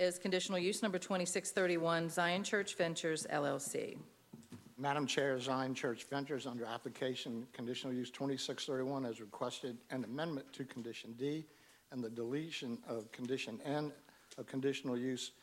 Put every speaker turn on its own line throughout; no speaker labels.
is conditional use number 2631, Zion Church Ventures, LLC.
Madam Chair, Zion Church Ventures, under application conditional use 2631, has requested an amendment to condition D and the deletion of condition N of conditional use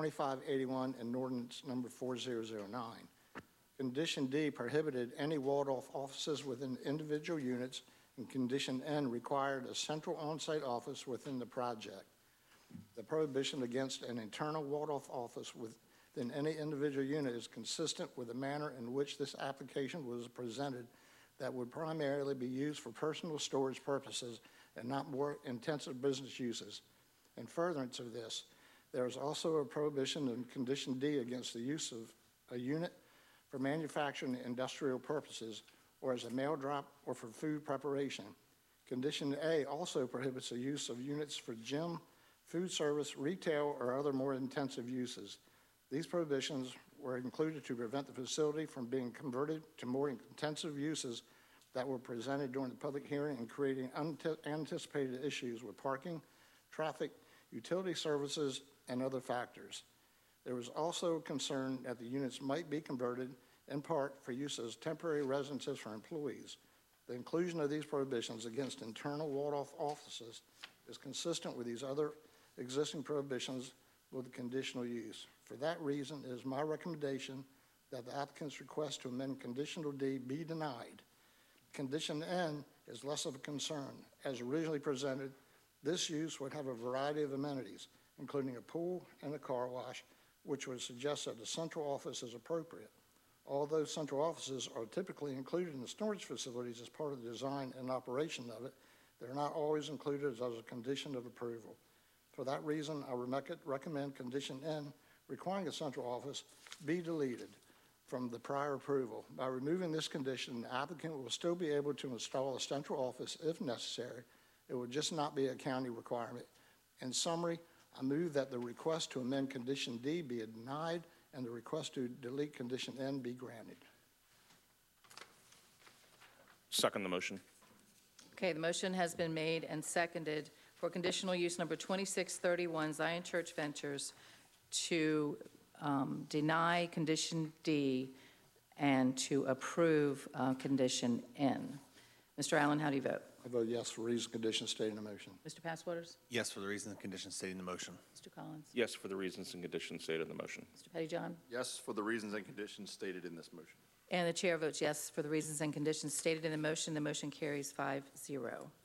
2581 in ordinance number 4009. Condition D prohibited any walled-off offices within individual units, and condition N required a central on-site office within the project. The prohibition against an internal walled-off office within any individual unit is consistent with the manner in which this application was presented, that would primarily be used for personal storage purposes and not more intensive business uses. In furtherance of this, there is also a prohibition in condition D against the use of a unit for manufacturing and industrial purposes, or as a mail drop or for food preparation. Condition A also prohibits the use of units for gym, food service, retail, or other more intensive uses. These prohibitions were included to prevent the facility from being converted to more intensive uses that were presented during the public hearing and creating unanticipated issues with parking, traffic, utility services, and other factors. There was also concern that the units might be converted in part for use as temporary residences for employees. The inclusion of these prohibitions against internal walled-off offices is consistent with these other existing prohibitions with the conditional use. For that reason, it is my recommendation that the applicant's request to amend conditional D be denied. Condition N is less of a concern. As originally presented, this use would have a variety of amenities, including a pool and a car wash, which would suggest that the central office is appropriate. Although central offices are typically included in the storage facilities as part of the design and operation of it, they're not always included as a condition of approval. For that reason, I recommend condition N, requiring a central office, be deleted from the prior approval. By removing this condition, the applicant will still be able to install a central office if necessary. It would just not be a county requirement. In summary, I move that the request to amend condition D be denied and the request to delete condition N be granted.
Second the motion.
Okay, the motion has been made and seconded for conditional use number 2631, Zion Church Ventures, to deny condition D and to approve condition N. Mr. Allen, how do you vote?
I vote yes for reasons and conditions stated in the motion.
Mr. Passwaters?
Yes, for the reasons and conditions stated in the motion.
Mr. Collins?
Yes, for the reasons and conditions stated in the motion.
Mr. Pettyjohn?
Yes, for the reasons and conditions stated in this motion.
And the chair votes yes for the reasons and conditions stated in the motion. The motion carries 5-0.